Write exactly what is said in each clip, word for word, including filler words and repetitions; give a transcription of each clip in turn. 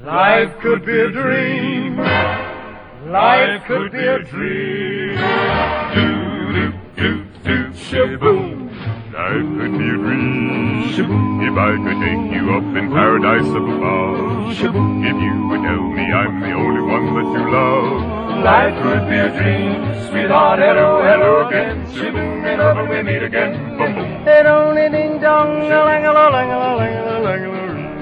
Life could be a dream. Life could be a dream. Do-do-do-do, shaboom. Life could be a dream. Shaboom. If I could take you up in paradise up above. Shaboom. If you would tell me I'm the only one that you love. Life could be a dream. Sweetheart, hello, hello again. Shaboom, and over we meet again. Boom, boom. It only ding dong, a lang a la lang a la lang a la lang a la.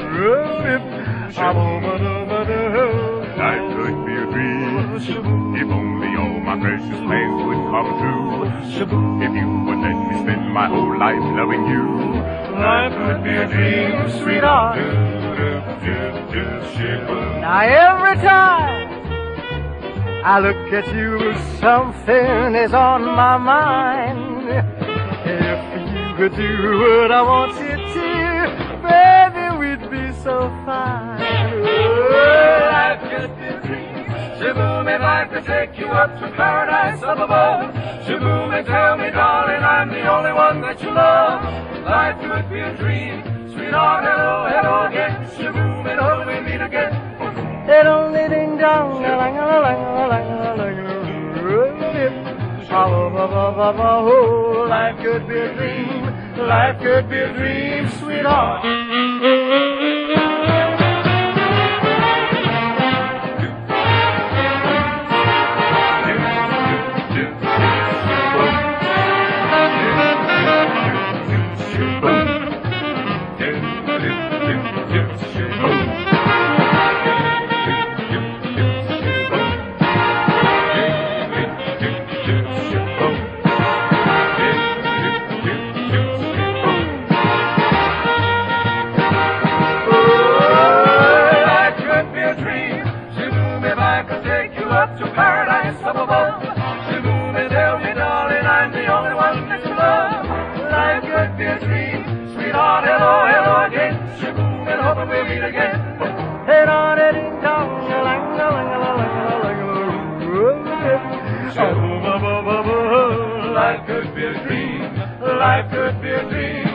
Life could be a dream. If only all my precious plans would come true. If you would let me spend my whole life loving you. Life could be a dream, sweetheart. Now every time I look at you, something is on my mind. If you could do what I want you to, baby, we'd be so fine. Oh, life could be a dream. Shaboom, if I could take you up to paradise up above. Shaboom, and tell me, darling, I'm the only one that you love. Life could be a dream. Sweetheart, hello, hello again. Shaboom, and hope we meet again. It only ding dong, a lang a la lang a la lang a la lang a la. Oh, life could be a dream. Life could be a dream, sweetheart. Up to paradise up above. Shaboom, and tell me, darling, I'm the only one that you love. Life could be a dream. Sweetheart, hello, hello again. Shaboom, and hoping we'll meet again. It on it ding dong, a lang a lang a la lang a la lang a la. Life could be a dream. Life could be a dream.